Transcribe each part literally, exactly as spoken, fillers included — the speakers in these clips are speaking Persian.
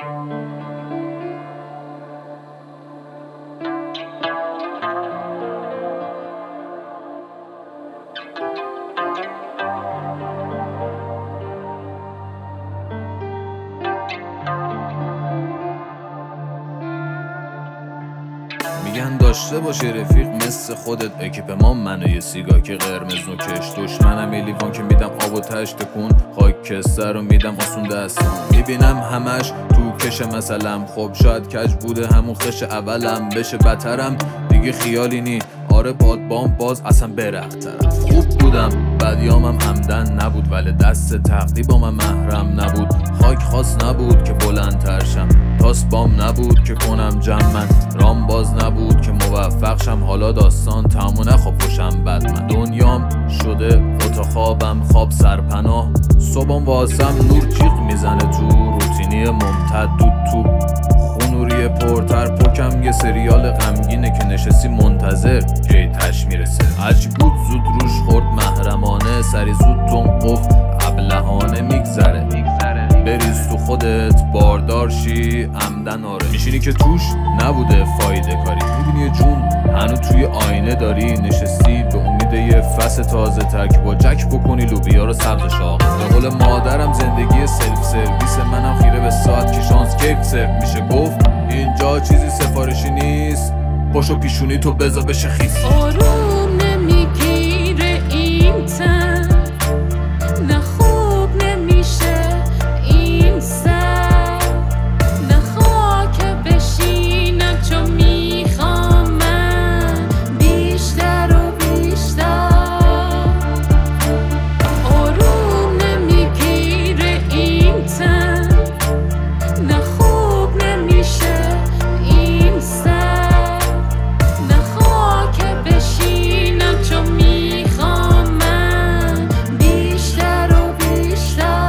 میگن داشته باشه رفیق مثل خودت، اکیپمان منو یه سیگار که قرمز نوکش، دشمنم یه لیوان که میدم آب و تش تکون، خاکستر رو میدم آسون دستم، میبینم همش تو کش مثلم، خب شاید کج بوده همون خش اولم، بشه بترم دیگه خیالی نی، آره بادبام باز اصلا برخترم، خوب بودم بدیامم عمدن نبود، ولی دست تقدیر با من محرم نبود، خاک خاص نبود که بلند ترشم، تاس بام نبود که کنم جمع، رام باز نبود که موفق شم، حالا داستان تموم نخواب خوشم بد من، دنیام شده اتاق خوابم خواب سرپناه، صبحم واسم نور جیغ میزنه تو، روتینی ممتد دود تو خونوری پرتر پکم، یه سریال غمگینه که نشستی منتظر کی تش میرسه، هرچی بود زود روش خورد محرمانه، سری زود تون قفل ابلهانه میگذره، بریز تو خودت باردار شی عمدن، آره میشینی که توش نبوده فایده کاری، میبینی یه جون هنو توی آینه داری، نشستی به امید یه فصل تازه تر که با جک بکنی لوبیا رو سبز شاق، به قول مادرم زندگی سلف سرویس، منم خیره به ساعت که شانس کیف سرف میشه، گفت اینجا چیزی سفارشی نیست، پاشو پیشونی تو بزا بشه خیس، آروم نمیگیره این تن، نه خوب نمیشه این سر، نه خاک بشینم چون میخوام من بیشتر و بیشتر، آروم نمیگیره این تن، نه خوب نمیشه این سر، نه خاک بشینم چون میخوام من بیشتر و بیشتر.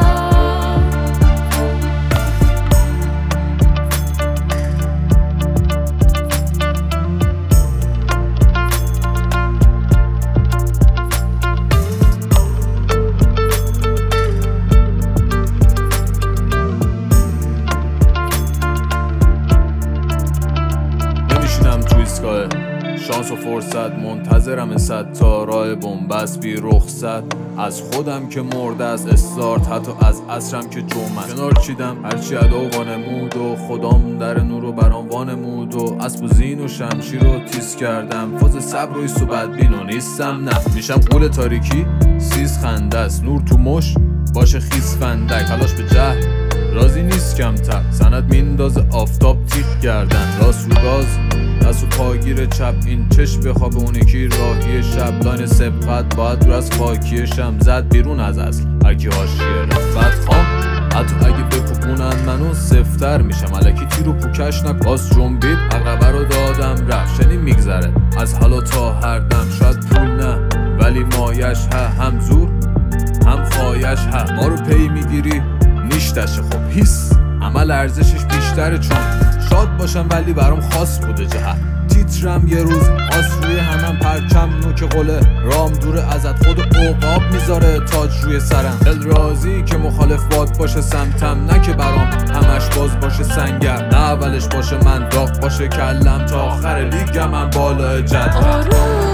نمیشینم تو ایستگاه شانس و فرصت، منتظرم صد تا راه بنبست بی رخصت، از خودم که مرده از استارت، حتی از عصرم که جمعه کنار چیدم، هرچی ادا و وانمود و خدام در نور و برام وانمود و اسب و زین و شمشیر رو تیز کردم، فاز صبر و ایست و بدبین و نیستم نه، میشم قول تاریکی سیز خنده است، نور تو مش باشه خیس فندک، تلاش به جهل رازی نیست کمتر، سند میندازه آفتاب تیغ گردن، راست رو گاز دست و پاگیر چپ، این چشم بخواب اون یکی راهی شب، لاین سبقت باید رو از خاکیشم زد بیرون از اصل، هرکی حاشیه رفت خام، حتی اگه بکوبونن منو سفتر میشم، الکی تیر و پوکش نکاس جنبید عقبه رو دادم رفت، شنی میگذره از حالا تا هر دم، شاید پول نه ولی مایش ها، هم زور هم خواهش ها، ما رو پی میگیری نیشتشه، خب هیس عمل ارزشش بیشتره، چون شاد باشم ولی برام خاص بوده جهت، تیترم یه روز آس روی همم پرچم، نوک قله رام دوره ازت، خود عقاب میذاره تاج روی سرم، دل راضی که مخالف باد باشه سمتم، نه که برام همش باز باشه سنگر، نه اولش باشه من داغ باشه کلم، تا آخر لیگم من بالا جد.